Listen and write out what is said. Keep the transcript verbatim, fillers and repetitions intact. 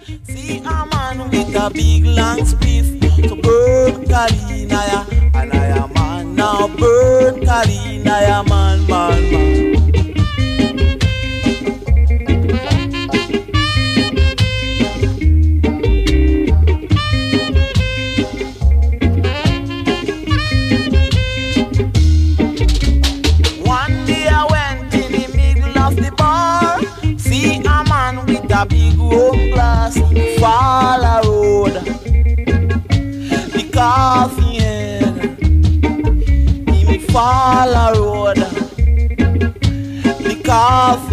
See a man with a big long spliff, so burn Kalina ya, and I am man now burn Kalina ya man, man, man. One day I went in the middle of the bar, see a man with a big round glass, he fall a road, the coffee head, he fall a road, the coffee